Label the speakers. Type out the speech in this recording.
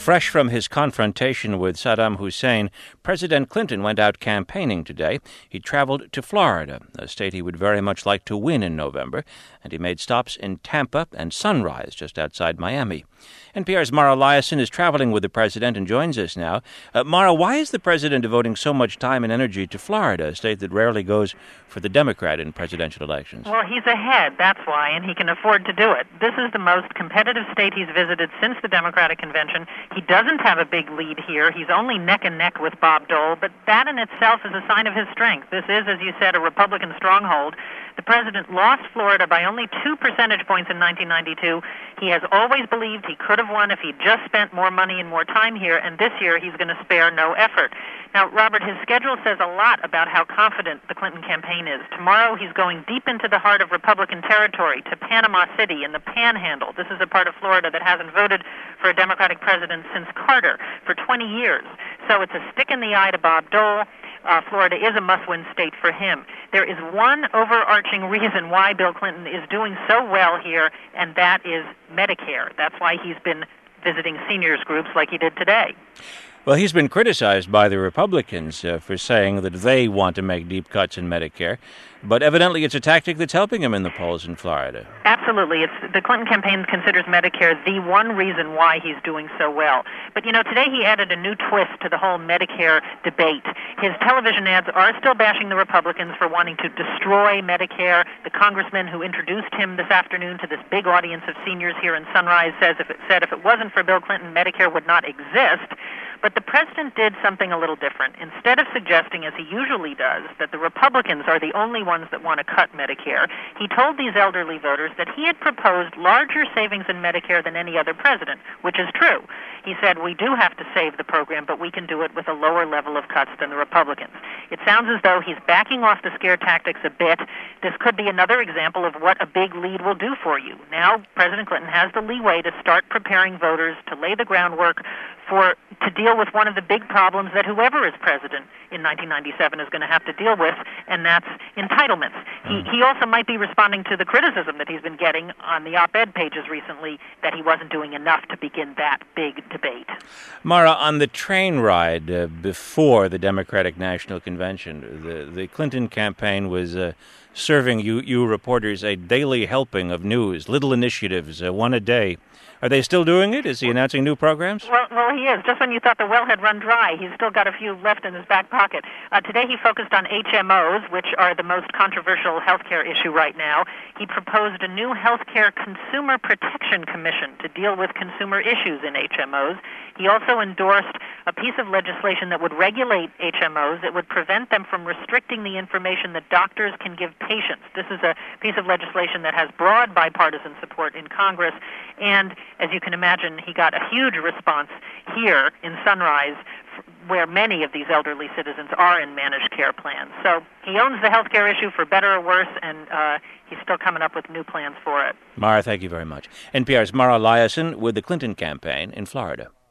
Speaker 1: Fresh from his confrontation with Saddam Hussein, President Clinton went out campaigning today. He traveled to Florida, a state he would very much like to win in November, and he made stops in Tampa and Sunrise, just outside Miami. NPR's Mara Liasson is traveling with the president and joins us now. Mara, why is the president devoting so much time and energy to Florida, a state that rarely goes for the Democrat in presidential elections?
Speaker 2: Well, he's ahead, that's why, and he can afford to do it. This is the most competitive state he's visited since the Democratic Convention. He doesn't have a big lead here. He's only neck and neck with Bob Dole, but that in itself is a sign of his strength. This is, as you said, a Republican stronghold. The president lost Florida by only 2 percentage points in 1992. He has always believed he could have won if he'd just spent more money and more time here, and this year he's going to spare no effort. Now, Robert, his schedule says a lot about how confident the Clinton campaign is. Tomorrow he's going deep into the heart of Republican territory, to Panama City in the Panhandle. This is a part of Florida that hasn't voted for a Democratic president since Carter for 20 years. So it's a stick in the eye to Bob Dole. Florida is a must-win state for him. There is one overarching reason why Bill Clinton is doing so well here, and that is Medicare. That's why he's been visiting seniors groups like he did today.
Speaker 1: Well, he's been criticized by the Republicans for saying that they want to make deep cuts in Medicare, but evidently it's a tactic that's helping him in the polls in Florida.
Speaker 2: Absolutely. The Clinton campaign considers Medicare the one reason why he's doing so well. But, today he added a new twist to the whole Medicare debate. His television ads are still bashing the Republicans for wanting to destroy Medicare. The congressman who introduced him this afternoon to this big audience of seniors here in Sunrise said if it wasn't for Bill Clinton, Medicare would not exist. But the president did something a little different. Instead of suggesting, as he usually does, that the Republicans are the only ones that want to cut Medicare, he told these elderly voters that he had proposed larger savings in Medicare than any other president, which is true. He said, we do have to save the program, but we can do it with a lower level of cuts than the Republicans. It sounds as though he's backing off the scare tactics a bit. This could be another example of what a big lead will do for you. Now, President Clinton has the leeway to start preparing voters to lay the groundwork to deal with one of the big problems that whoever is president in 1997 is going to have to deal with, and that's entitlements. He also might be responding to the criticism that he's been getting on the op-ed pages recently that he wasn't doing enough to begin that big debate.
Speaker 1: Mara, on the train ride before the Democratic National Convention, the Clinton campaign was serving you reporters a daily helping of news, little initiatives, one a day. Are they still doing it? Is he announcing new programs?
Speaker 2: Well, he is. Just when you thought the well had run dry, he's still got a few left in his back pocket. Today he focused on HMOs, which are the most controversial healthcare issue right now. He proposed a new healthcare consumer protection commission to deal with consumer issues in HMOs. He also endorsed a piece of legislation that would regulate HMOs, that would prevent them from restricting the information that doctors can give patients. This is a piece of legislation that has broad bipartisan support in Congress, and as you can imagine, he got a huge response here in Sunrise, where many of these elderly citizens are in managed care plans. So he owns the health care issue for better or worse, and he's still coming up with new plans for it.
Speaker 1: Mara, thank you very much. NPR's Mara Liasson with the Clinton campaign in Florida.